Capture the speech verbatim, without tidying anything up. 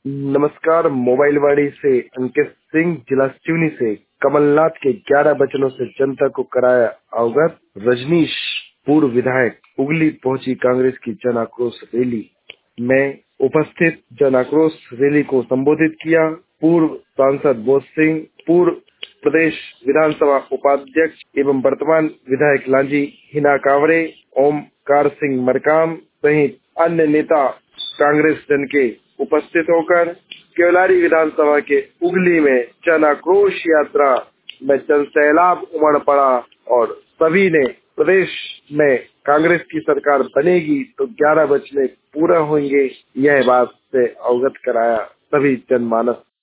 नमस्कार। मोबाइल वाणी से अंकित सिंह, जिला सिवनी से कमलनाथ के ग्यारह वचनों से जनता को कराया अवगत। रजनीश पूर्व विधायक उगली पहुंची कांग्रेस की जन आक्रोश रैली में उपस्थित जन आक्रोश रैली को संबोधित किया। पूर्व सांसद बोध सिंह, पूर्व प्रदेश विधानसभा उपाध्यक्ष एवं वर्तमान विधायक लांजी हिना कांवरे, ओमकार सिंह मरकाम सहित अन्य नेता कांग्रेस जन के उपस्थित होकर केवलारी विधानसभा के उगली में जन आक्रोश यात्रा में जन सैलाब उमड़ पड़ा और सभी ने प्रदेश में कांग्रेस की सरकार बनेगी तो ग्यारह वचने पूरा होंगे, यह बात से अवगत कराया सभी जनमानस।